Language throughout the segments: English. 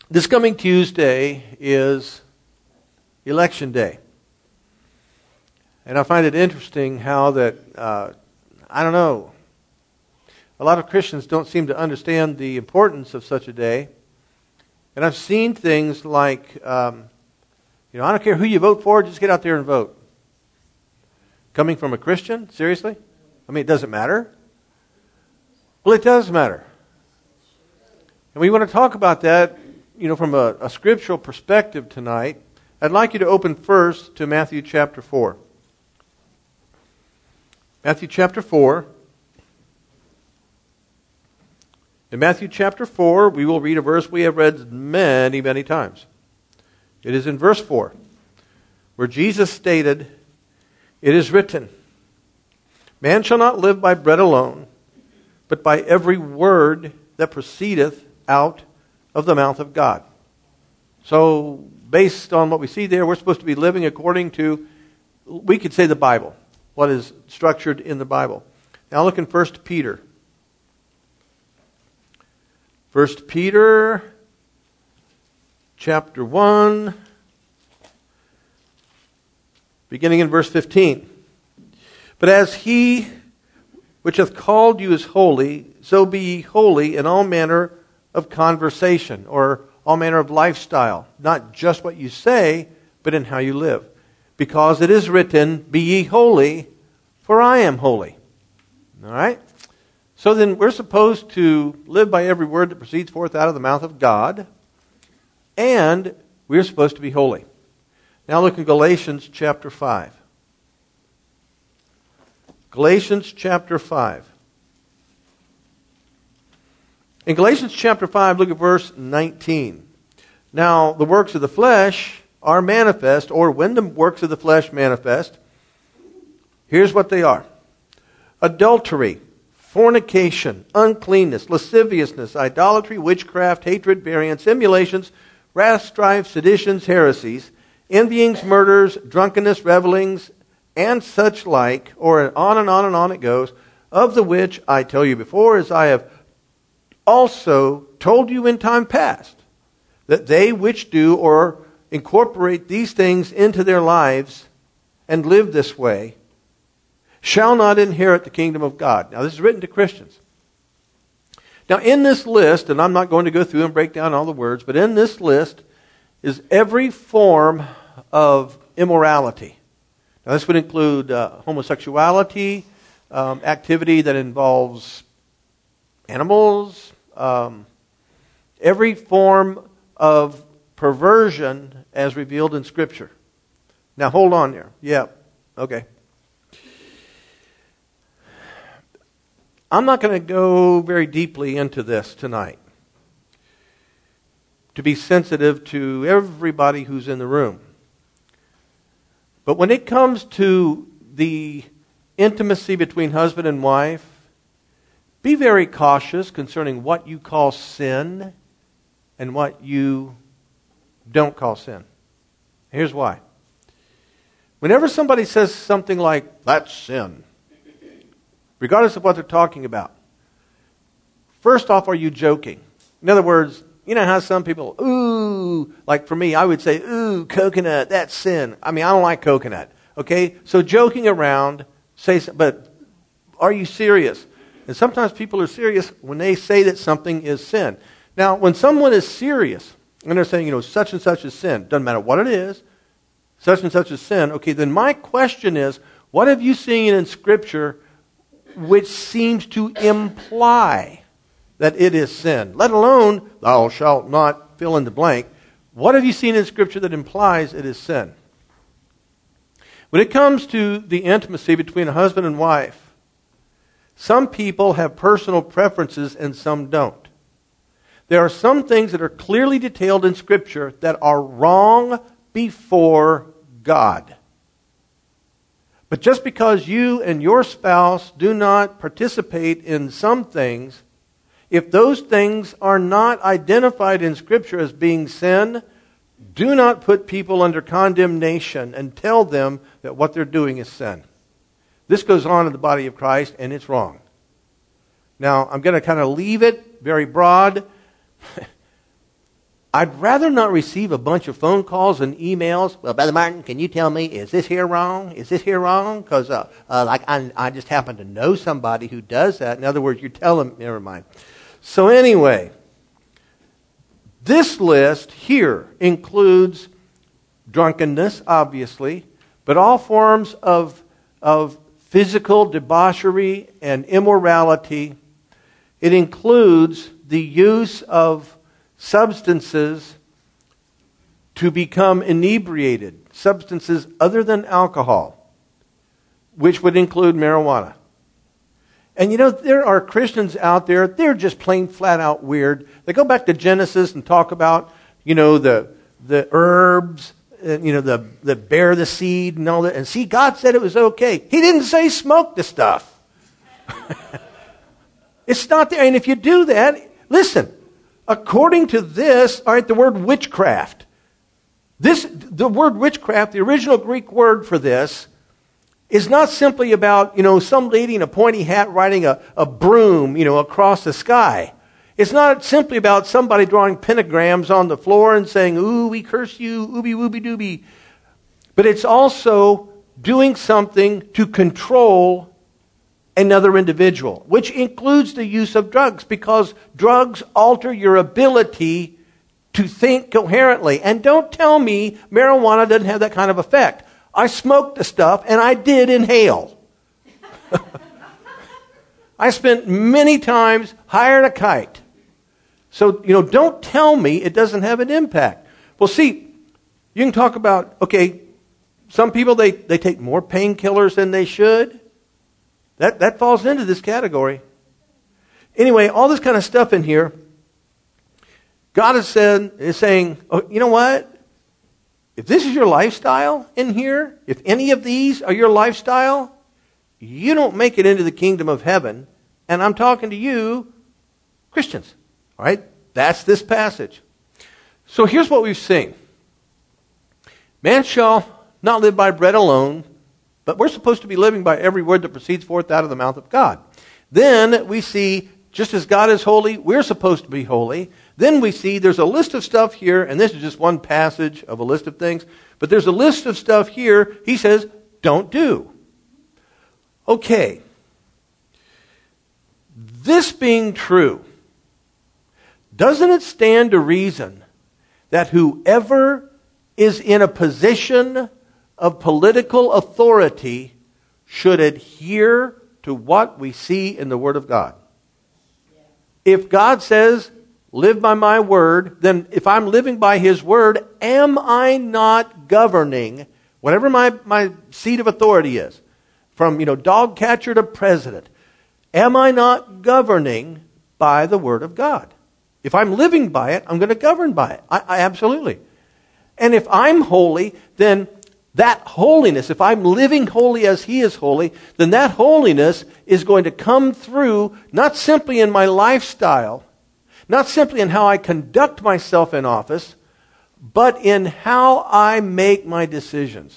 This coming Tuesday is Election Day. And I find it interesting how that, I don't know, a lot of Christians don't seem to understand the importance of such a day. And I've seen things like, I don't care who you vote for, just get out there and vote. Coming from a Christian? Seriously? I mean, it doesn't matter? Well, it does matter. And we want to talk about that, from a scriptural perspective tonight. I'd like you to open first to Matthew chapter 4. Matthew chapter 4. In Matthew chapter 4, we will read a verse we have read many, many times. It is in verse 4, where Jesus stated, "It is written, man shall not live by bread alone, but by every word that proceedeth out of the mouth of God." So, based on what we see there, we're supposed to be living according to, we could say, the Bible, what is structured in the Bible. Now look in 1 Peter. 1 Peter chapter 1, beginning in verse 15. "But as he which hath called you is holy, so be ye holy in all manner of conversation," or all manner of lifestyle. Not just what you say, but in how you live. "Because it is written, be ye holy, for I am holy." All right? So then we're supposed to live by every word that proceeds forth out of the mouth of God, and we're supposed to be holy. Now look in Galatians chapter 5. Galatians chapter 5. In Galatians chapter 5, look at verse 19. "Now the works of the flesh are manifest," or when the works of the flesh manifest, here's what they are: adultery, fornication, uncleanness, lasciviousness, idolatry, witchcraft, hatred, variance, emulations, wrath, strife, seditions, heresies, envyings, murders, drunkenness, revelings, and such like, or on and on and on it goes, "of the which I tell you before, as I have also told you in time past, that they which do or incorporate these things into their lives and live this way shall not inherit the kingdom of God." Now this is written to Christians. Now in this list, and I'm not going to go through and break down all the words, but in this list is every form of immorality. Now this would include homosexuality, activity that involves animals, every form of perversion as revealed in Scripture. Now hold on there. Yeah, okay. I'm not going to go very deeply into this tonight, to be sensitive to everybody who's in the room. But when it comes to the intimacy between husband and wife, be very cautious concerning what you call sin and what you don't call sin. Here's why. Whenever somebody says something like, "that's sin," regardless of what they're talking about, first off, are you joking? In other words, you know how some people, ooh, like for me, I would say, ooh, coconut, that's sin. I mean, I don't like coconut. Okay? So joking around, but are you serious? And sometimes people are serious when they say that something is sin. Now, when someone is serious, and they're saying, such and such is sin, doesn't matter what it is, such and such is sin, okay, then my question is, what have you seen in Scripture which seems to imply that it is sin? Let alone, thou shalt not fill in the blank. What have you seen in Scripture that implies it is sin? When it comes to the intimacy between a husband and wife, some people have personal preferences and some don't. There are some things that are clearly detailed in Scripture that are wrong before God. But just because you and your spouse do not participate in some things, if those things are not identified in Scripture as being sin, do not put people under condemnation and tell them that what they're doing is sin. This goes on in the body of Christ, and it's wrong. Now, I'm going to kind of leave it very broad. I'd rather not receive a bunch of phone calls and emails. Well, Brother Martin, can you tell me, is this here wrong? Is this here wrong? Because I just happen to know somebody who does that. In other words, you're telling, never mind. So anyway, this list here includes drunkenness, obviously, but all forms of physical debauchery and immorality. It includes the use of substances to become inebriated, substances other than alcohol, which would include marijuana. And there are Christians out there, they're just plain flat out weird. They go back to Genesis and talk about, the herbs, and, that bear the seed and all that. And see, God said it was okay. He didn't say smoke the stuff. It's not there. And if you do that, listen, according to this, all right, the word witchcraft. The word witchcraft, the original Greek word for this, is not simply about, some lady in a pointy hat riding a broom, across the sky. It's not simply about somebody drawing pentagrams on the floor and saying, ooh, we curse you, ooby wooby dooby. But it's also doing something to control another individual, which includes the use of drugs, because drugs alter your ability to think coherently. And don't tell me marijuana doesn't have that kind of effect. I smoked the stuff and I did inhale. I spent many times higher than a kite. So, don't tell me it doesn't have an impact. Well, see, you can talk about, okay, some people, they take more painkillers than they should. That falls into this category. Anyway, all this kind of stuff in here, God is saying, oh, you know what? If this is your lifestyle in here, if any of these are your lifestyle, you don't make it into the kingdom of heaven. And I'm talking to you, Christians. All right? That's this passage. So here's what we've seen. Man shall not live by bread alone, but we're supposed to be living by every word that proceeds forth out of the mouth of God. Then we see, just as God is holy, we're supposed to be holy. Then we see there's a list of stuff here, and this is just one passage of a list of things, but there's a list of stuff here, he says, don't do. Okay. This being true, doesn't it stand to reason that whoever is in a position of political authority should adhere to what we see in the Word of God? If God says, live by my word, then if I'm living by his word, am I not governing whatever my seat of authority is? From, dog catcher to president. Am I not governing by the word of God? If I'm living by it, I'm going to govern by it. I absolutely. And if I'm holy, then that holiness, if I'm living holy as he is holy, then that holiness is going to come through not simply in my lifestyle, not simply in how I conduct myself in office, but in how I make my decisions.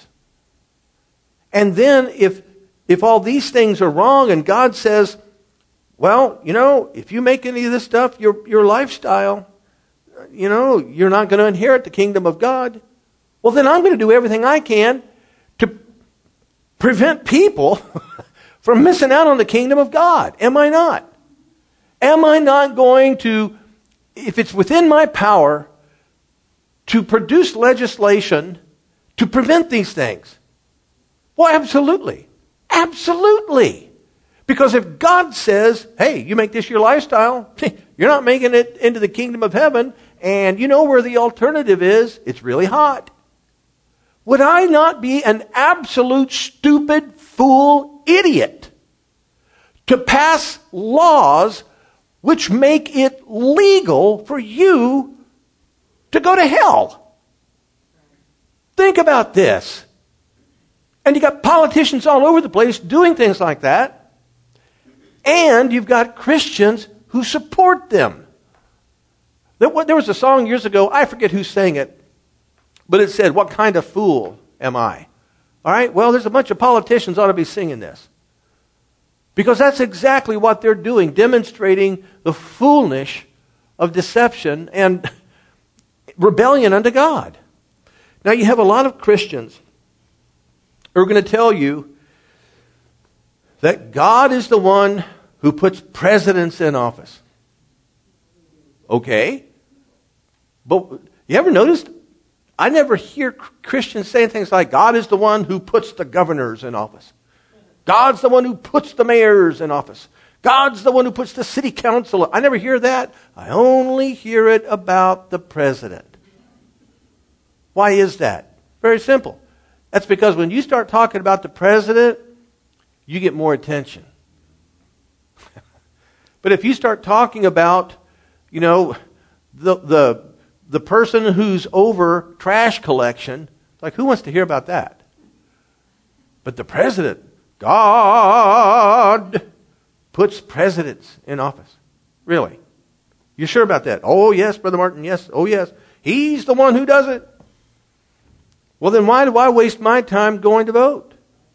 And then if all these things are wrong and God says, well, if you make any of this stuff your lifestyle, you're not going to inherit the kingdom of God. Well, then I'm going to do everything I can to prevent people from missing out on the kingdom of God. Am I not? Am I not going to, if it's within my power, to produce legislation to prevent these things? Well, absolutely. Absolutely. Because if God says, hey, you make this your lifestyle, you're not making it into the kingdom of heaven, and you know where the alternative is, it's really hot. Would I not be an absolute stupid, fool, idiot to pass laws which make it legal for you to go to hell? Think about this. And you got politicians all over the place doing things like that. And you've got Christians who support them. There was a song years ago, I forget who sang it, but it said, what kind of fool am I? All right, well, there's a bunch of politicians ought to be singing this. Because that's exactly what they're doing, demonstrating the foolness of deception. And rebellion unto God. Now you have a lot of Christians who are going to tell you that God is the one who puts presidents in office. Okay. But you ever noticed? I never hear Christians saying things like, God is the one who puts the governors in office. God's the one who puts the mayors in office. God's the one who puts the city council. I never hear that. I only hear it about the president. Why is that? Very simple. That's because when you start talking about the president, you get more attention. But if you start talking about, the person who's over trash collection, like who wants to hear about that? But the president, God puts presidents in office. Really? You sure about that? Oh, yes, Brother Martin, yes. Oh, yes. He's the one who does it. Well, then why do I waste my time going to vote?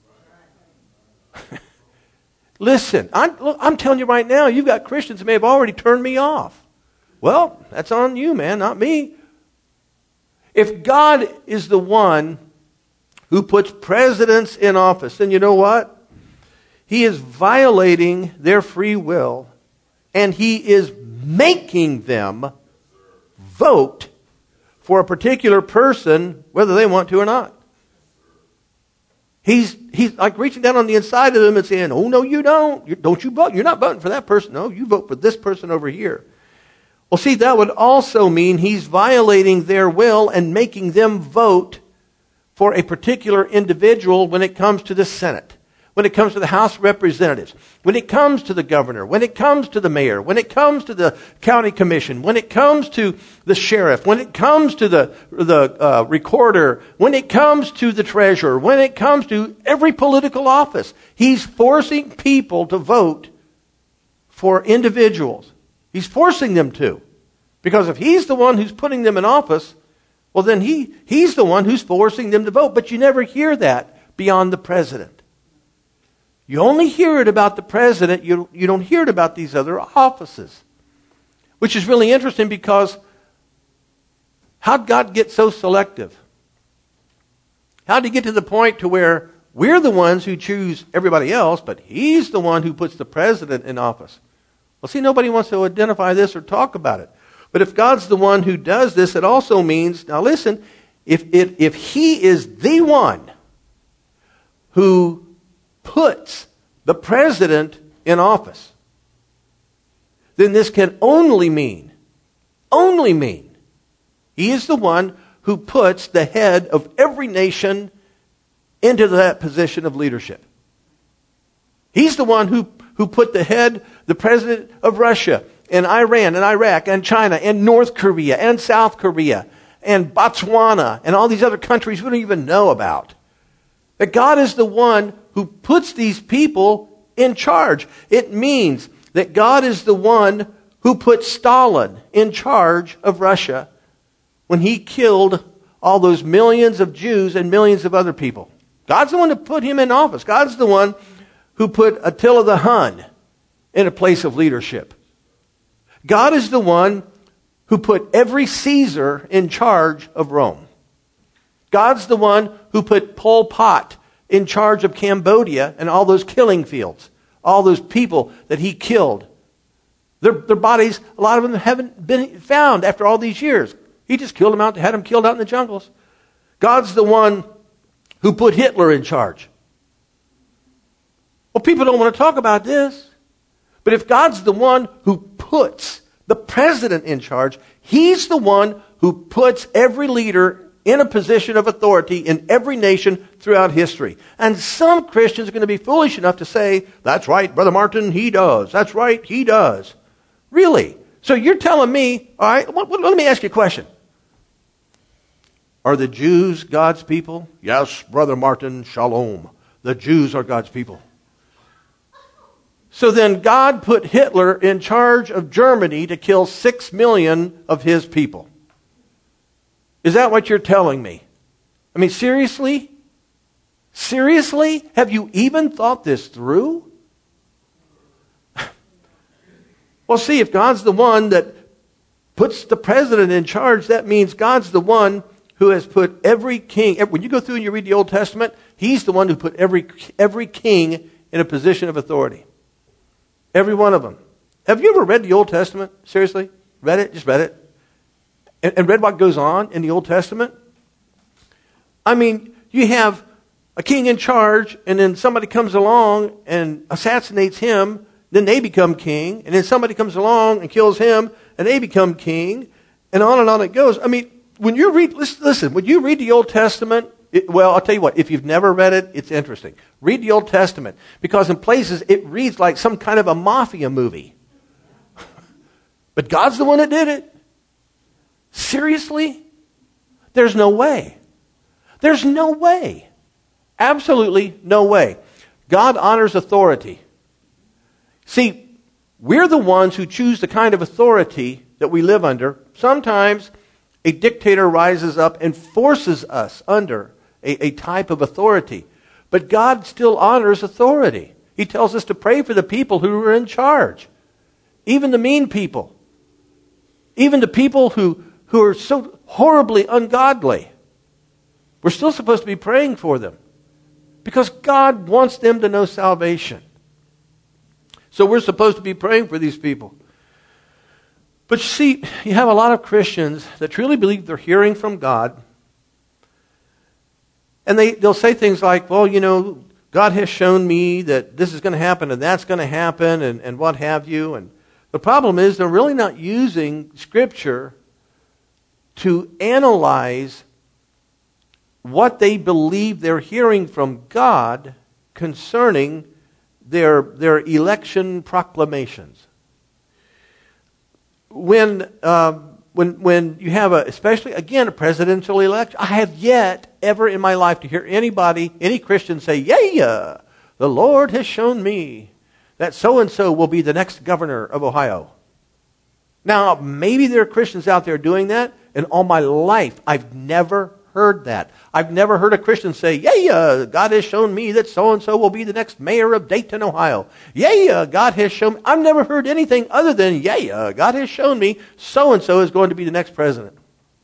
Listen, I'm telling you right now, you've got Christians that may have already turned me off. Well, that's on you, man, not me. If God is the one who puts presidents in office, then you know what? He is violating their free will, and he is making them vote for a particular person, whether they want to or not. He's like reaching down on the inside of them and saying, oh, no, you don't. Don't you vote? You're not voting for that person. No, you vote for this person over here. Well, see, that would also mean he's violating their will and making them vote for a particular individual when it comes to the Senate, when it comes to the House of Representatives, when it comes to the governor, when it comes to the mayor, when it comes to the county commission, when it comes to the sheriff, when it comes to the recorder, when it comes to the treasurer, when it comes to every political office. He's forcing people to vote for individuals. He's forcing them to. Because if he's the one who's putting them in office, well then he's the one who's forcing them to vote. But you never hear that beyond the president. You only hear it about the president. You don't hear it about these other offices. Which is really interesting because how'd God get so selective? How'd he get to the point to where we're the ones who choose everybody else, but he's the one who puts the president in office? Well, see, nobody wants to identify this or talk about it. But if God's the one who does this, it also means, now listen, if he is the one who puts the president in office, then this can only mean, he is the one who puts the head of every nation into that position of leadership. He's the one who put the president of Russia and Iran and Iraq and China and North Korea and South Korea and Botswana and all these other countries we don't even know about. That God is the one who puts these people in charge. It means that God is the one who put Stalin in charge of Russia when he killed all those millions of Jews and millions of other people. God's the one who put him in office. God's the one who put Attila the Hun in a place of leadership. God is the one who put every Caesar in charge of Rome. God's the one who put Pol Pot in charge of Cambodia and all those killing fields, all those people that he killed. Their bodies, a lot of them haven't been found after all these years. He just killed them out, had them killed out in the jungles. God's the one who put Hitler in charge. Well, people don't want to talk about this. But if God's the one who puts the president in charge, he's the one who puts every leader in a position of authority in every nation throughout history. And some Christians are going to be foolish enough to say, that's right, Brother Martin, he does. That's right, he does. Really? So you're telling me, all right, let me ask you a question. Are the Jews God's people? Yes, Brother Martin, shalom. The Jews are God's people. So then God put Hitler in charge of Germany to kill 6 million of his people. Is that what you're telling me? I mean, seriously? Seriously? Have you even thought this through? Well, see, if God's the one that puts the president in charge, that means God's the one who has put every king. When you go through and you read the Old Testament, he's the one who put every king in a position of authority. Every one of them. Have you ever read the Old Testament? Seriously? Read it? Just read it? And read what goes on in the Old Testament? I mean, you have a king in charge, and then somebody comes along and assassinates him, then they become king, and then somebody comes along and kills him, and they become king, and on it goes. I mean, when you read, listen, when you read the Old Testament, well, I'll tell you what, if you've never read it, it's interesting. Read the Old Testament, because in places it reads like some kind of a mafia movie. But God's the one that did it. Seriously? There's no way. There's no way. Absolutely no way. God honors authority. See, we're the ones who choose the kind of authority that we live under. Sometimes a dictator rises up and forces us under a type of authority. But God still honors authority. He tells us to pray for the people who are in charge. Even the mean people. Even the people who are so horribly ungodly. We're still supposed to be praying for them. Because God wants them to know salvation. So we're supposed to be praying for these people. But you see, you have a lot of Christians that truly believe they're hearing from God. And they'll say things like, well, you know, God has shown me that this is going to happen and that's going to happen and what have you. And the problem is they're really not using Scripture to analyze what they believe they're hearing from God concerning their election proclamations. When you have especially again a presidential election, I have yet ever in my life to hear any Christian say, "Yeah, the Lord has shown me that so-and-so will be the next governor of Ohio." Now, maybe there are Christians out there doing that, and all my life I've never heard that. I've never heard a Christian say, "Yeah, God has shown me that so-and-so will be the next mayor of Dayton, Ohio. Yeah, God has shown me." I've never heard anything other than, "Yeah, God has shown me so-and-so is going to be the next president."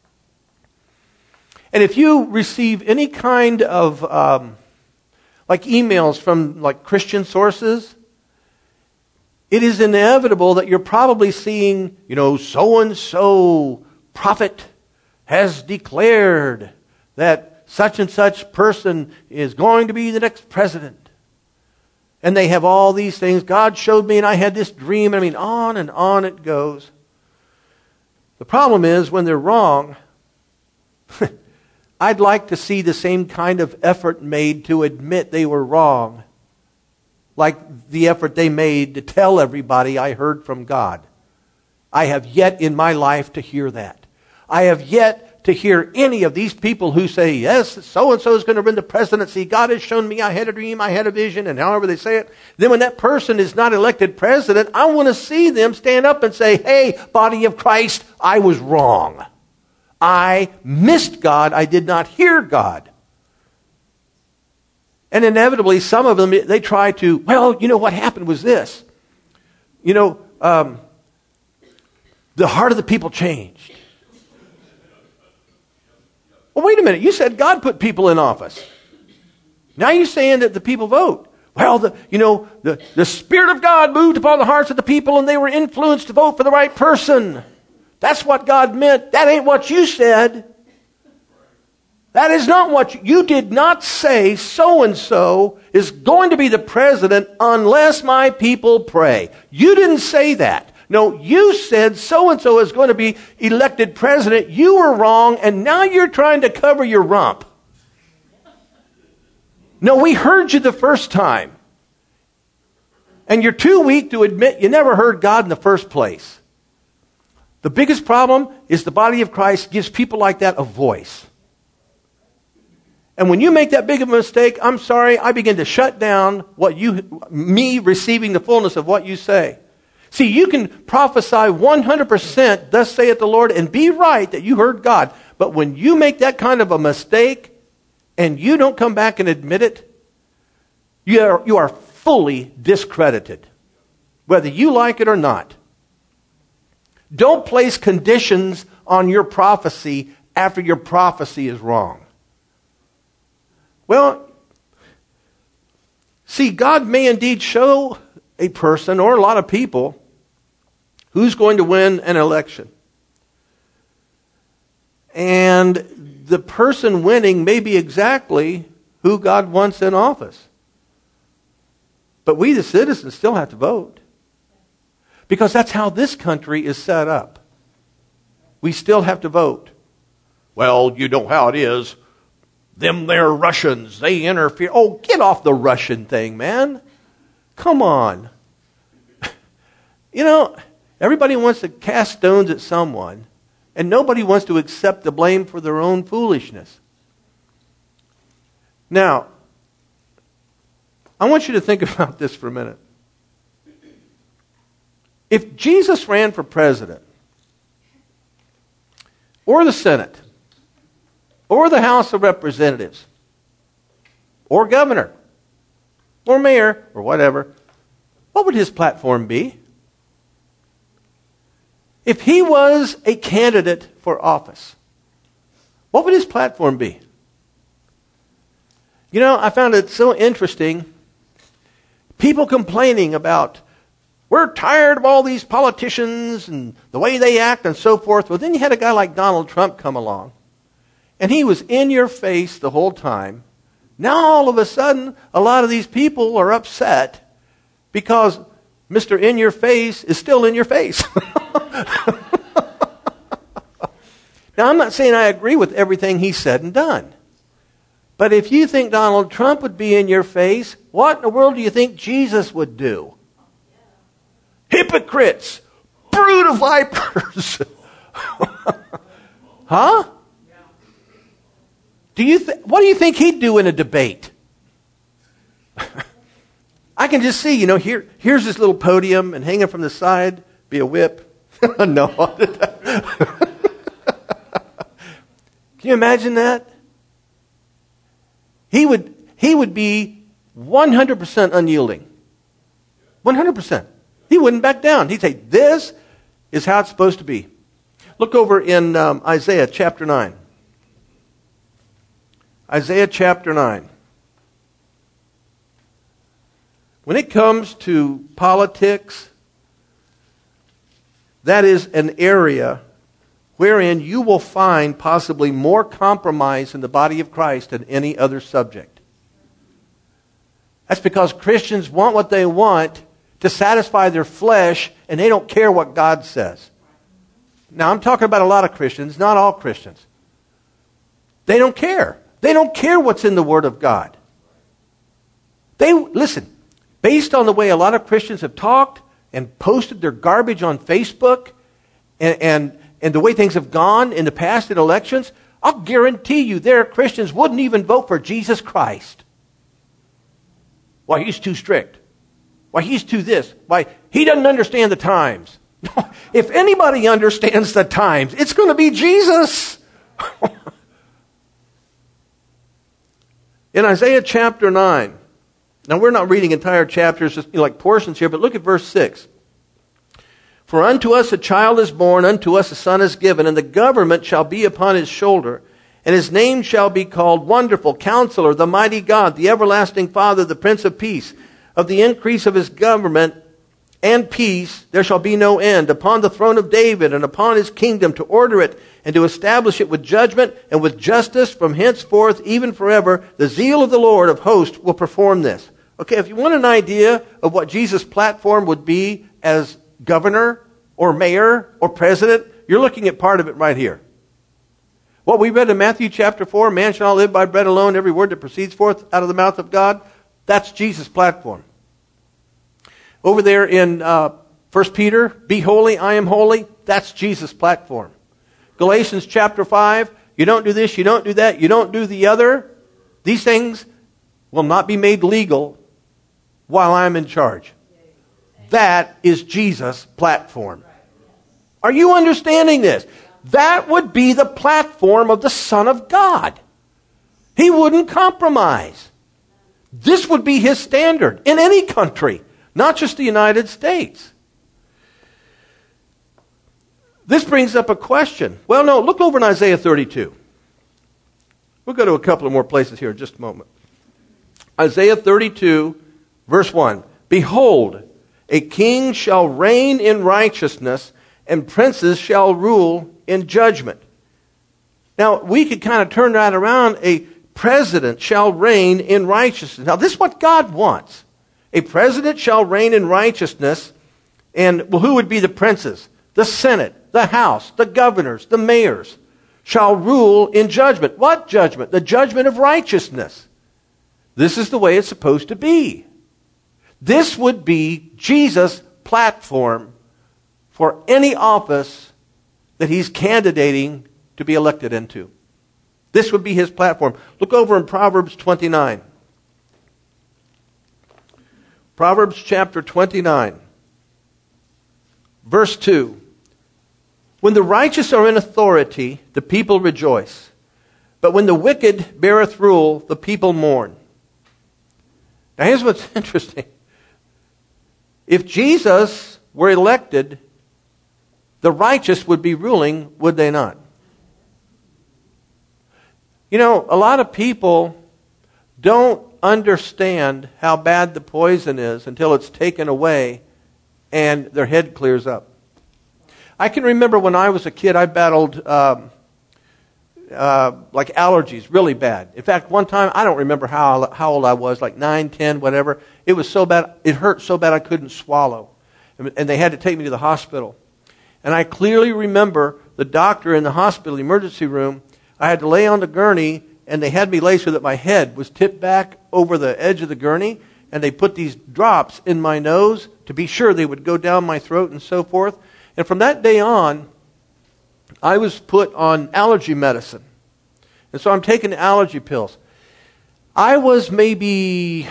And if you receive any kind of like emails from like Christian sources, it is inevitable that you're probably seeing, you know, so-and-so prophet has declared that such and such person is going to be the next president. And they have all these things. God showed me and I had this dream. I mean, on and on it goes. The problem is when they're wrong, I'd like to see the same kind of effort made to admit they were wrong, like the effort they made to tell everybody I heard from God. I have yet in my life to hear that. I have yet to hear any of these people who say, "Yes, so-and-so is going to win the presidency. God has shown me, I had a dream, I had a vision," and however they say it. Then when that person is not elected president, I want to see them stand up and say, "Hey, body of Christ, I was wrong. I missed God. I did not hear God." And inevitably, some of them, they try to, "Well, you know what happened was this. You know, the heart of the people changed." Well, wait a minute. You said God put people in office. Now you're saying that the people vote. Well, the Spirit of God moved upon the hearts of the people and they were influenced to vote for the right person. That's what God meant. That ain't what you said. That is not what you did not say so-and-so is going to be the president unless my people pray. You didn't say that. No, you said so-and-so is going to be elected president. You were wrong, and now you're trying to cover your rump. No, we heard you the first time. And you're too weak to admit you never heard God in the first place. The biggest problem is the body of Christ gives people like that a voice. And when you make that big of a mistake, I'm sorry, I begin to shut down me receiving the fullness of what you say. See, you can prophesy 100%, thus saith the Lord, and be right that you heard God. But when you make that kind of a mistake and you don't come back and admit it, you are fully discredited, whether you like it or not. Don't place conditions on your prophecy after your prophecy is wrong. Well, see, God may indeed show a person or a lot of people who's going to win an election. And the person winning may be exactly who God wants in office. But we, the citizens, still have to vote. Because that's how this country is set up. We still have to vote. Well, you know how it is. Them there Russians, they interfere. Oh, get off the Russian thing, man. Come on. You know, everybody wants to cast stones at someone, and nobody wants to accept the blame for their own foolishness. Now, I want you to think about this for a minute. If Jesus ran for president, or the Senate, or the House of Representatives, or governor, or mayor, or whatever, what would his platform be? If he was a candidate for office, what would his platform be? You know, I found it so interesting. People complaining about, we're tired of all these politicians and the way they act and so forth. Well, then you had a guy like Donald Trump come along. And he was in your face the whole time. Now all of a sudden, a lot of these people are upset because Mr. In Your Face is still in your face. Now, I'm not saying I agree with everything he said and done. But if you think Donald Trump would be in your face, what in the world do you think Jesus would do? Hypocrites! Brood of vipers! Huh? What do you think he'd do in a debate? I can just see, you know, here's this little podium, and hanging from the side be a whip. No. Can you imagine that? He would be 100% unyielding. 100%. He wouldn't back down. He'd say, this is how it's supposed to be. Look over in Isaiah chapter 9. Isaiah chapter 9. When it comes to politics, that is an area wherein you will find possibly more compromise in the body of Christ than any other subject. That's because Christians want what they want to satisfy their flesh, and they don't care what God says. Now, I'm talking about a lot of Christians, not all Christians. They don't care. They don't care what's in the Word of God. Listen, based on the way a lot of Christians have talked and posted their garbage on Facebook and the way things have gone in the past in elections, I'll guarantee you there are Christians wouldn't even vote for Jesus Christ. Why, he's too strict. Why, he's too this. Why, he doesn't understand the times. If anybody understands the times, it's going to be Jesus. In Isaiah chapter 9, now we're not reading entire chapters, just like portions here, but look at verse 6. For unto us a child is born, unto us a son is given, and the government shall be upon his shoulder, and his name shall be called Wonderful, Counselor, the Mighty God, the Everlasting Father, the Prince of Peace. Of the increase of his government and peace there shall be no end, upon the throne of David and upon his kingdom, to order it and to establish it with judgment and with justice from henceforth even forever. The zeal of the Lord of hosts will perform this. Okay, if you want an idea of what Jesus' platform would be as governor or mayor or president, you're looking at part of it right here. What we read in Matthew chapter 4, man shall not live by bread alone, every word that proceeds forth out of the mouth of God, that's Jesus' platform. Over there in 1 Peter, be holy, I am holy, that's Jesus' platform. Galatians chapter 5, you don't do this, you don't do that, you don't do the other. These things will not be made legal while I'm in charge. That is Jesus' platform. Are you understanding this? That would be the platform of the Son of God. He wouldn't compromise. This would be his standard in any country, not just the United States. This brings up a question. Well, no, look over in Isaiah 32. We'll go to a couple of more places here in just a moment. Isaiah 32, verse 1. Behold, a king shall reign in righteousness, and princes shall rule in judgment. Now, we could kind of turn that around. A president shall reign in righteousness. Now, this is what God wants. A president shall reign in righteousness. And well, who would be the princes? The Senate, the House, the governors, the mayors shall rule in judgment. What judgment? The judgment of righteousness. This is the way it's supposed to be. This would be Jesus' platform for any office that he's candidating to be elected into. This would be his platform. Look over in Proverbs 29. Proverbs chapter 29, verse 2. When the righteous are in authority, the people rejoice. But when the wicked beareth rule, the people mourn. Now here's what's interesting. If Jesus were elected, the righteous would be ruling, would they not? You know, a lot of people don't understand how bad the poison is until it's taken away and their head clears up. I can remember when I was a kid, I battled like allergies really bad. In fact, one time, I don't remember how old I was, like 9, 10, whatever. It was so bad, it hurt so bad I couldn't swallow. And they had to take me to the hospital. And I clearly remember the doctor in the hospital emergency room. I had to lay on the gurney, and they had me lay so that my head was tipped back over the edge of the gurney, and they put these drops in my nose to be sure they would go down my throat and so forth. And from that day on, I was put on allergy medicine. And so I'm taking allergy pills. I was maybe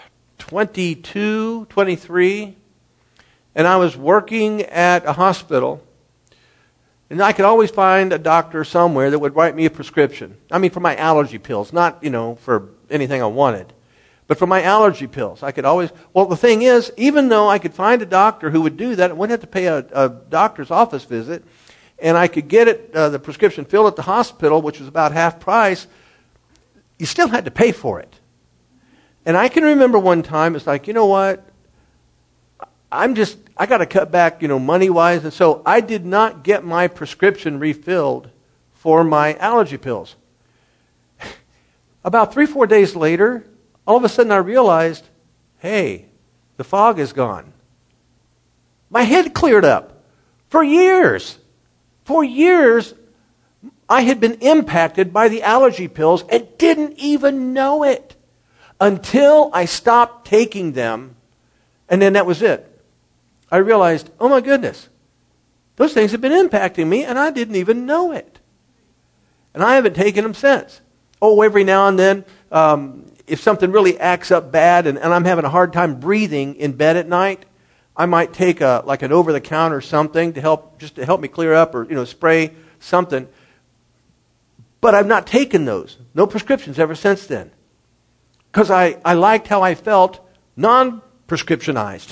22, 23, and I was working at a hospital. And I could always find a doctor somewhere that would write me a prescription. I mean, for my allergy pills, not, for anything I wanted. But for my allergy pills, I could always... Well, the thing is, even though I could find a doctor who would do that, I wouldn't have to pay a doctor's office visit, and I could get it, the prescription filled at the hospital, which was about half price, you still had to pay for it. And I can remember one time, it's like, you know what? I got to cut back, money-wise, and so I did not get my prescription refilled for my allergy pills. About 3-4 days later, all of a sudden I realized, hey, the fog is gone. My head cleared up. For years, I had been impacted by the allergy pills and didn't even know it until I stopped taking them, and then that was it. I realized, oh my goodness, those things have been impacting me, and I didn't even know it. And I haven't taken them since. Oh, every now and then, if something really acts up bad and I'm having a hard time breathing in bed at night, I might take an over-the-counter something to help me clear up, or spray something. But I've not taken those. No prescriptions ever since then. Because I liked how I felt non-prescriptionized.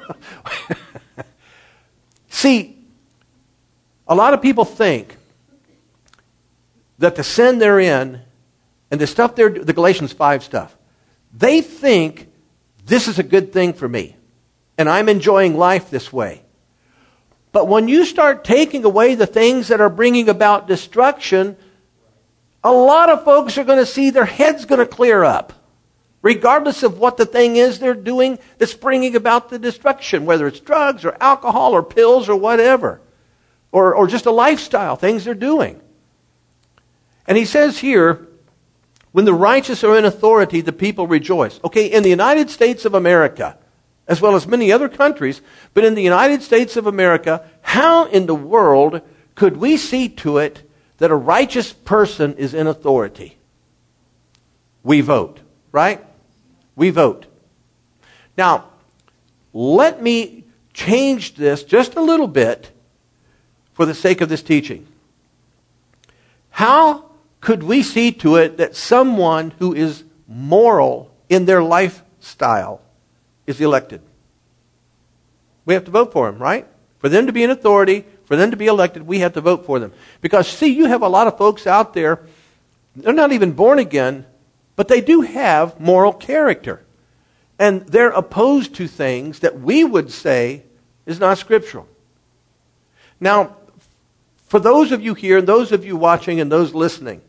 See, a lot of people think that the sin they're in and the stuff the Galatians 5 stuff, they think this is a good thing for me and I'm enjoying life this way. But when you start taking away the things that are bringing about destruction, a lot of folks are going to see their head's going to clear up. Regardless of what the thing is they're doing that's bringing about the destruction, whether it's drugs or alcohol or pills or whatever, or just a lifestyle, things they're doing. And he says here, when the righteous are in authority, the people rejoice. Okay, in the United States of America, as well as many other countries, but in the United States of America, how in the world could we see to it that a righteous person is in authority? We vote, right? We vote. Now, let me change this just a little bit for the sake of this teaching. How could we see to it that someone who is moral in their lifestyle is elected? We have to vote for him, right? For them to be in authority, For them to be elected, we have to vote for them. Because, see, you have a lot of folks out there, they're not even born again, but they do have moral character. And they're opposed to things that we would say is not scriptural. Now, for those of you here, and those of you watching, and those listening,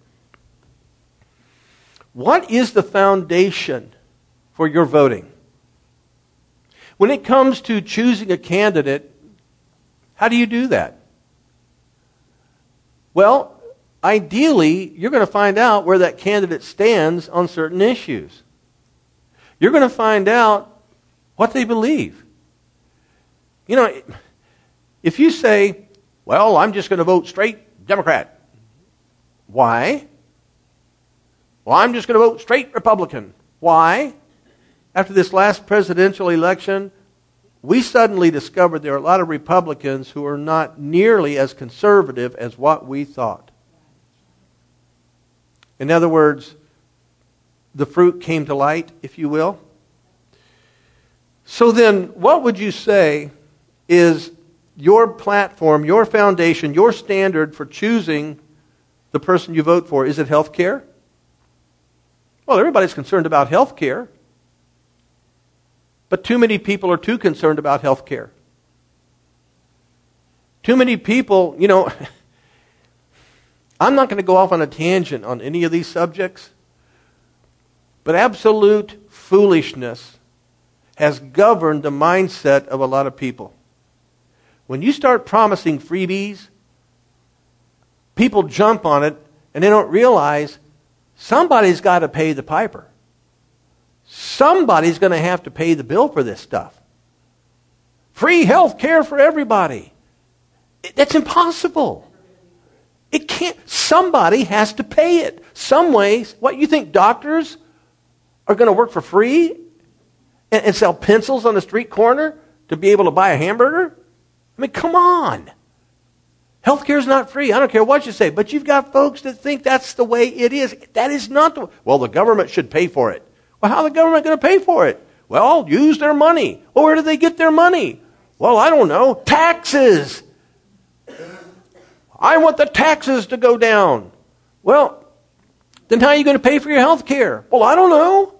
what is the foundation for your voting? When it comes to choosing a candidate, how do you do that? Well, ideally, you're going to find out where that candidate stands on certain issues. You're going to find out what they believe. You know, if you say, well, I'm just going to vote straight Democrat. Why? Well, I'm just going to vote straight Republican. Why? After this last presidential election, we suddenly discovered there are a lot of Republicans who are not nearly as conservative as what we thought. In other words, the fruit came to light, if you will. So then, what would you say is your platform, your foundation, your standard for choosing the person you vote for? Is it health care? Well, everybody's concerned about health care. But too many people are too concerned about health care. Too many people, you know, I'm not going to go off on a tangent on any of these subjects, but absolute foolishness has governed the mindset of a lot of people. When you start promising freebies, people jump on it and they don't realize somebody's got to pay the piper. Somebody's going to have to pay the bill for this stuff. Free health care for everybody. That's impossible. It can't. Somebody has to pay it. Some ways. What, you think doctors are going to work for free and sell pencils on the street corner to be able to buy a hamburger? I mean, come on. Healthcare is not free. I don't care what you say. But you've got folks that think that's the way it is. That is not the way. Well, the government should pay for it. Well, how is the government going to pay for it? Well, use their money. Well, where do they get their money? Well, I don't know. Taxes. I want the taxes to go down. Well, then how are you going to pay for your health care? Well, I don't know.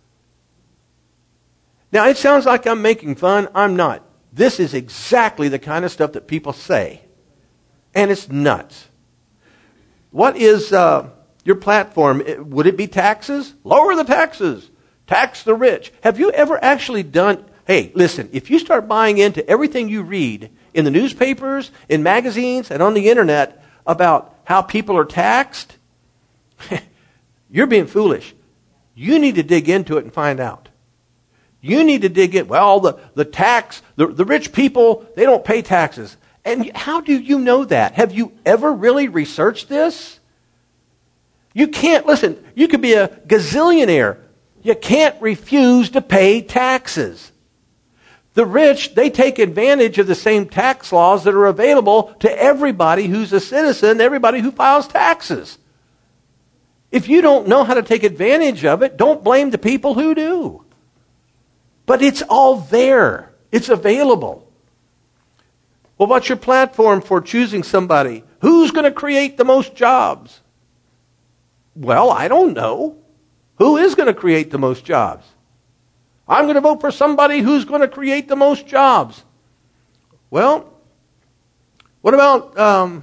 Now, it sounds like I'm making fun. I'm not. This is exactly the kind of stuff that people say. And it's nuts. What is your platform? Would it be taxes? Lower the taxes. Tax the rich. Have you ever actually done... Hey, listen, if you start buying into everything you read in the newspapers, in magazines, and on the internet about how people are taxed, you're being foolish. You need to dig into it and find out. You need to dig in. Well, the rich people, they don't pay taxes. And how do you know that? Have you ever really researched this? You can't, listen, you could be a gazillionaire. You can't refuse to pay taxes. The rich, they take advantage of the same tax laws that are available to everybody who's a citizen, everybody who files taxes. If you don't know how to take advantage of it, don't blame the people who do. But it's all there. It's available. Well, what's your platform for choosing somebody? Who's going to create the most jobs? Well, I don't know. Who is going to create the most jobs? I'm going to vote for somebody who's going to create the most jobs. Well, what about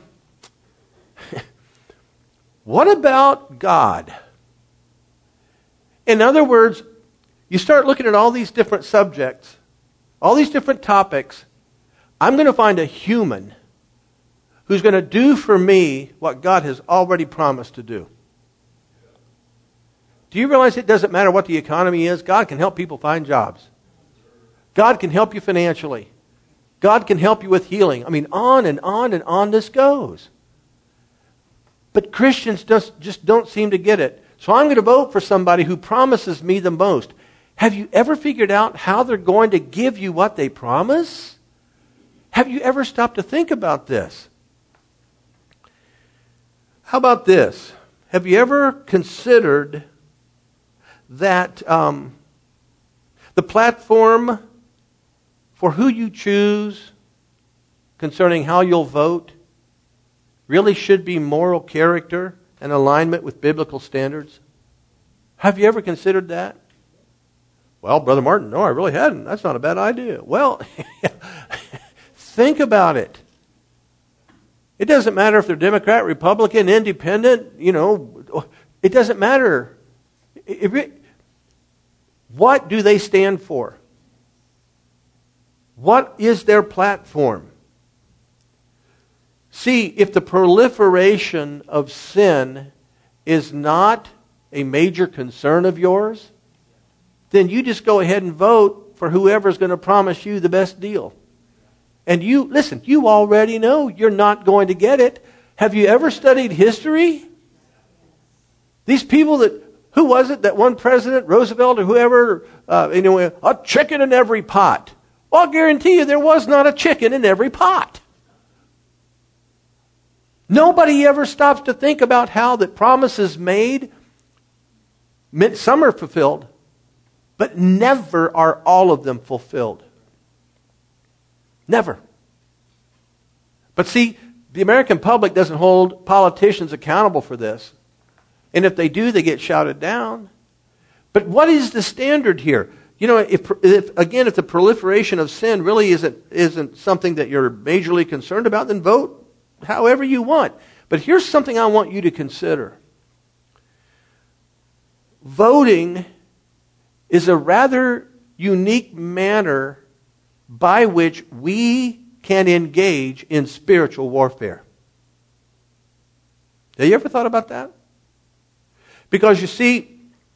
what about God? In other words, you start looking at all these different subjects, all these different topics. I'm going to find a human who's going to do for me what God has already promised to do. Do you realize it doesn't matter what the economy is? God can help people find jobs. God can help you financially. God can help you with healing. I mean, on and on and on this goes. But Christians just don't seem to get it. So I'm going to vote for somebody who promises me the most. Have you ever figured out how they're going to give you what they promise? Have you ever stopped to think about this? How about this? Have you ever considered that the platform for who you choose concerning how you'll vote really should be moral character and alignment with biblical standards? Have you ever considered that? Well, Brother Martin, no, I really hadn't. That's not a bad idea. Well, think about it. It doesn't matter if they're Democrat, Republican, Independent, it doesn't matter. What do they stand for? What is their platform? See, if the proliferation of sin is not a major concern of yours, then you just go ahead and vote for whoever's going to promise you the best deal. And you already know you're not going to get it. Have you ever studied history? These people who was it, that one president, Roosevelt or whoever, a chicken in every pot. Well, I'll guarantee you there was not a chicken in every pot. Nobody ever stops to think about how the promises made, some are fulfilled, but never are all of them fulfilled. Never. But see, the American public doesn't hold politicians accountable for this. And if they do, they get shouted down. But what is the standard here? If the proliferation of sin really isn't something that you're majorly concerned about, then vote however you want. But here's something I want you to consider. Voting is a rather unique manner by which we can engage in spiritual warfare. Have you ever thought about that? Because you see,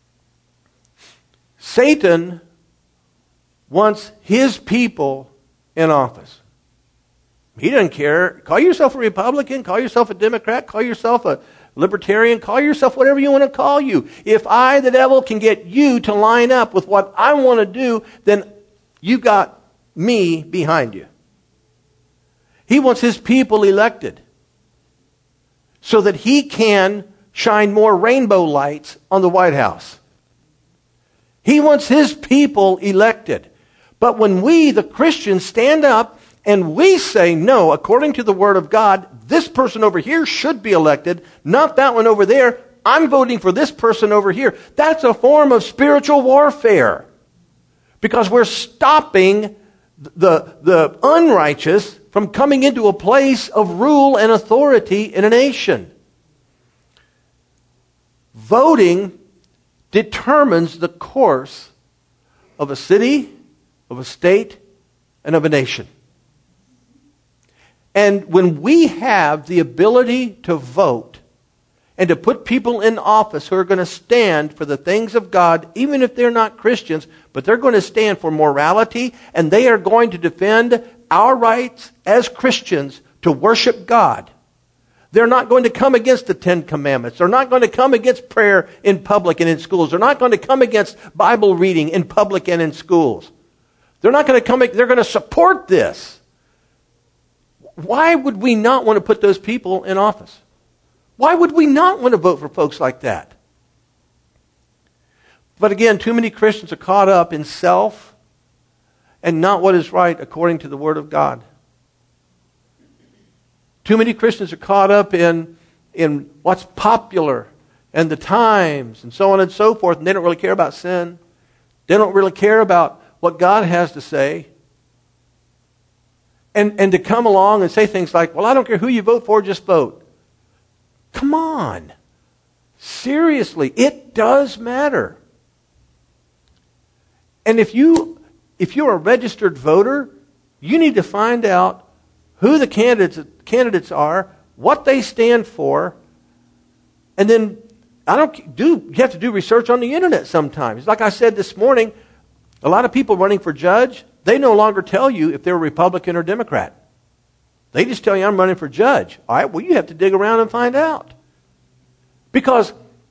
Satan wants his people in office. He doesn't care. Call yourself a Republican, call yourself a Democrat, call yourself a Libertarian, call yourself whatever you want to call you. If I, the devil, can get you to line up with what I want to do, then you got me behind you. He wants his people elected so that he can shine more rainbow lights on the White House. He wants his people elected. But when we, the Christians, stand up and we say, no, according to the Word of God, this person over here should be elected, not that one over there. I'm voting for this person over here. That's a form of spiritual warfare. Because we're stopping the unrighteous from coming into a place of rule and authority in a nation. Voting determines the course of a city, of a state, and of a nation. And when we have the ability to vote and to put people in office who are going to stand for the things of God, even if they're not Christians, but they're going to stand for morality, and they are going to defend our rights as Christians to worship God. They're not going to come against the Ten Commandments. They're not going to come against prayer in public and in schools. They're not going to come against Bible reading in public and in schools. They're not going to come, they're going to support this. Why would we not want to put those people in office? Why would we not want to vote for folks like that? But again, too many Christians are caught up in self and not what is right according to the Word of God. Too many Christians are caught up in what's popular and the times and so on and so forth, and they don't really care about sin. They don't really care about what God has to say. And to come along and say things like, well, I don't care who you vote for, just vote. Come on. Seriously, it does matter. And if you're a registered voter, you need to find out who the candidates are, what they stand for, and then you have to do research on the internet sometimes. Like I said this morning, a lot of people running for judge, they no longer tell you if they're Republican or Democrat. They just tell you, I'm running for judge. All right, well, you have to dig around and find out. Because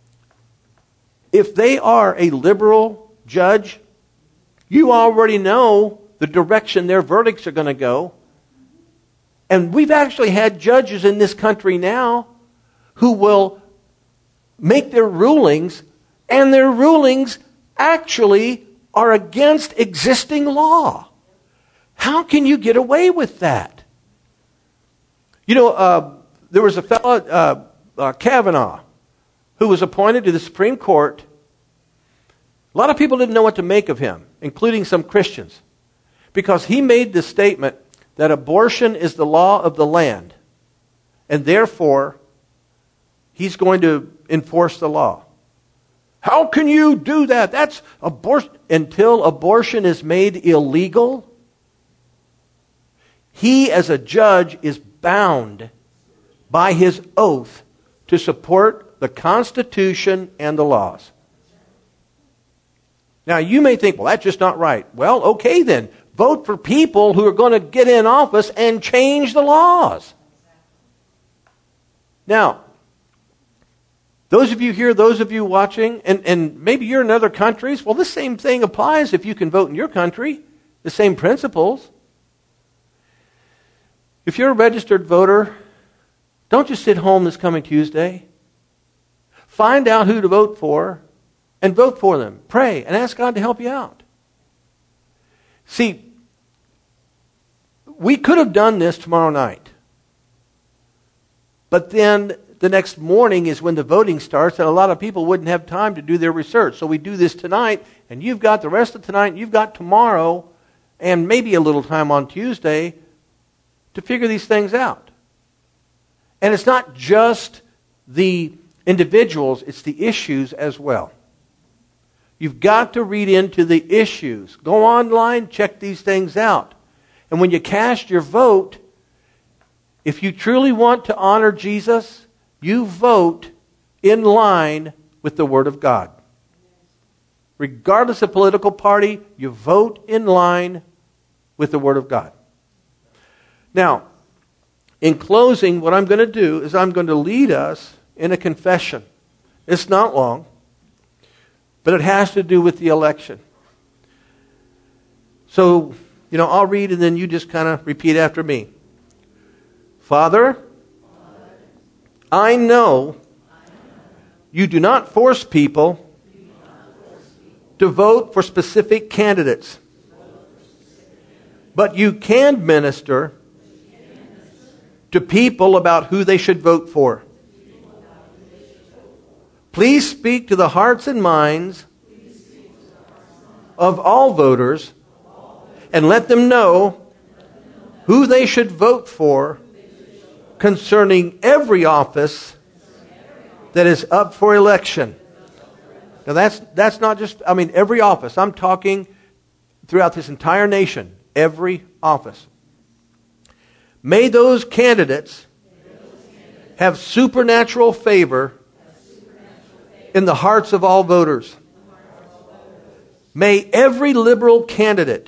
if they are a liberal judge, you already know the direction their verdicts are going to go. And we've actually had judges in this country now who will make their rulings, and their rulings actually are against existing law. How can you get away with that? There was a fellow, Kavanaugh, who was appointed to the Supreme Court. A lot of people didn't know what to make of him, including some Christians, because he made the statement that abortion is the law of the land, and therefore he's going to enforce the law. How can you do that? That's abortion. Until abortion is made illegal, he as a judge is bound by his oath to support the Constitution and the laws. Now you may think, well, that's just not right. Well, okay then. Vote for people who are going to get in office and change the laws. Now, those of you here, those of you watching, and maybe you're in other countries, well, the same thing applies if you can vote in your country. The same principles. If you're a registered voter, don't just sit home this coming Tuesday. Find out who to vote for and vote for them. Pray and ask God to help you out. See, we could have done this tomorrow night. But then the next morning is when the voting starts, and a lot of people wouldn't have time to do their research. So we do this tonight, and you've got the rest of tonight, and you've got tomorrow, and maybe a little time on Tuesday to figure these things out. And it's not just the individuals, it's the issues as well. You've got to read into the issues. Go online, check these things out. And when you cast your vote, if you truly want to honor Jesus, you vote in line with the Word of God. Regardless of political party, you vote in line with the Word of God. Now, in closing, what I'm going to do is I'm going to lead us in a confession. It's not long, but it has to do with the election. So, I'll read and then you just kind of repeat after me. Father, I know you do not force people to vote for specific candidates, but you can minister to people about who they should vote for. Please speak to the hearts and minds of all voters and let them know who they should vote for concerning every office that is up for election. Now that's not just, every office. I'm talking throughout this entire nation. Every office. May those candidates have supernatural favor in the hearts of all voters. May every liberal candidate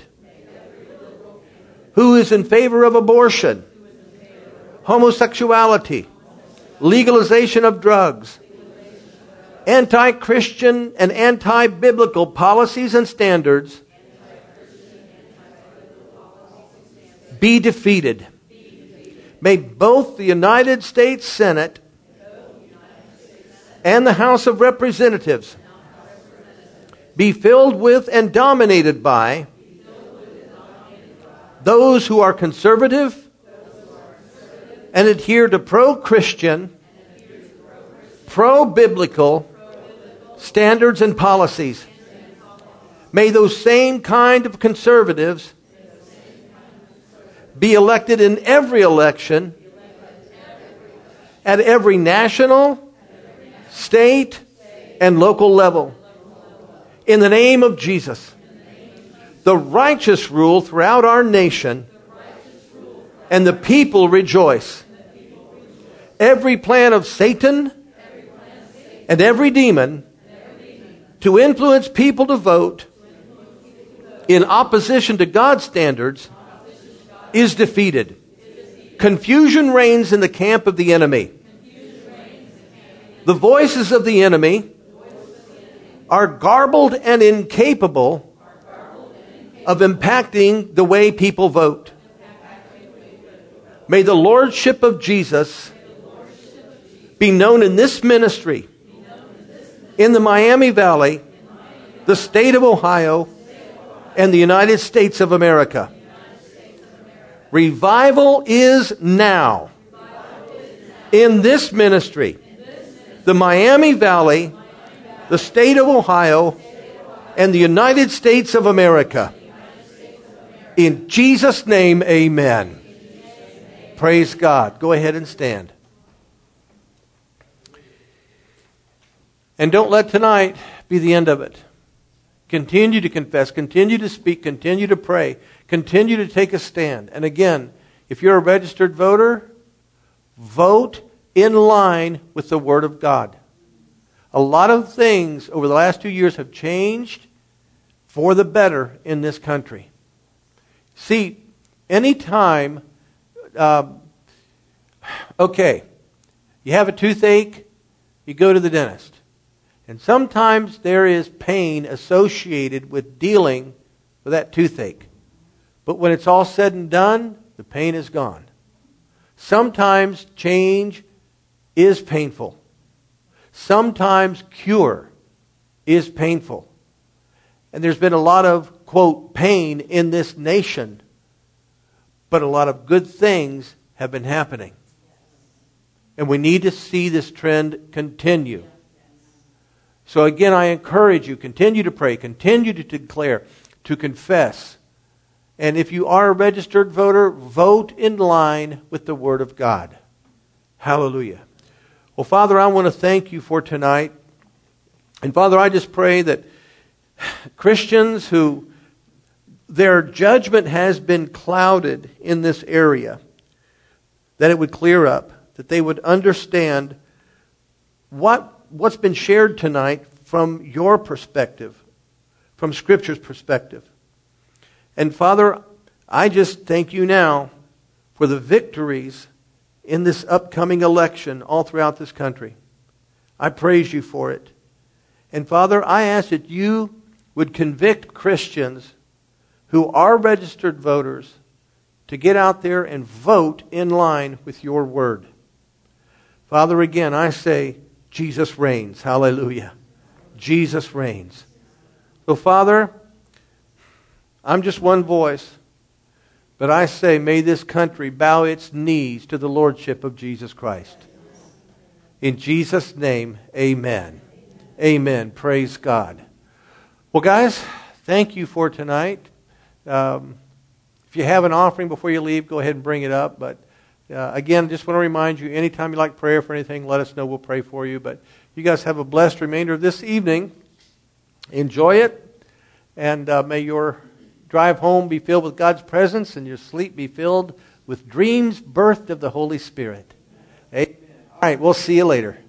who is in favor of abortion, homosexuality, legalization of drugs, anti-Christian and anti-biblical policies and standards be defeated. May both the United States Senate and the House of Representatives be filled with and dominated by those who are conservative and adhere to pro-Christian, pro-biblical standards and policies. May those same kind of conservatives be elected in every election at every national, state, and local level. In the name of Jesus, the righteous rule throughout our nation, and the people rejoice. Every plan of Satan and every demon to influence people to vote in opposition to God's standards is defeated. Confusion reigns in the camp of the enemy. The voices of the enemy are garbled and incapable of impacting the way people vote. May the Lordship of Jesus be known in this ministry, in the Miami Valley, the state of Ohio, and the United States of America. Revival is now in this ministry, the Miami Valley, the state of Ohio, and the United States of America. In Jesus' name, amen. Praise God. Go ahead and stand. And don't let tonight be the end of it. Continue to confess, continue to speak, continue to pray, continue to take a stand. And again, if you're a registered voter, vote in line with the Word of God. A lot of things over the last 2 years have changed for the better in this country. See, anytime, you have a toothache, you go to the dentist. And sometimes there is pain associated with dealing with that toothache. But when it's all said and done, the pain is gone. Sometimes change is painful. Sometimes cure is painful. And there's been a lot of, quote, pain in this nation. But a lot of good things have been happening. And we need to see this trend continue. So again, I encourage you, continue to pray, continue to declare, to confess. And if you are a registered voter, vote in line with the Word of God. Hallelujah. Well, Father, I want to thank you for tonight. And Father, I just pray that Christians who their judgment has been clouded in this area, that it would clear up, that they would understand what's been shared tonight from your perspective, from Scripture's perspective. And Father, I just thank you now for the victories in this upcoming election all throughout this country. I praise you for it. And Father, I ask that you would convict Christians who are registered voters to get out there and vote in line with your word. Father, again, I say, Jesus reigns. Hallelujah. Jesus reigns. So, Father, I'm just one voice, but I say, may this country bow its knees to the Lordship of Jesus Christ. In Jesus' name, amen. Amen. Praise God. Well, guys, thank you for tonight. If you have an offering before you leave, go ahead and bring it up. But again, just want to remind you, anytime you like prayer for anything, let us know. We'll pray for you. But you guys have a blessed remainder of this evening. Enjoy it. And may your drive home be filled with God's presence and your sleep be filled with dreams birthed of the Holy Spirit. Amen. All right, we'll see you later.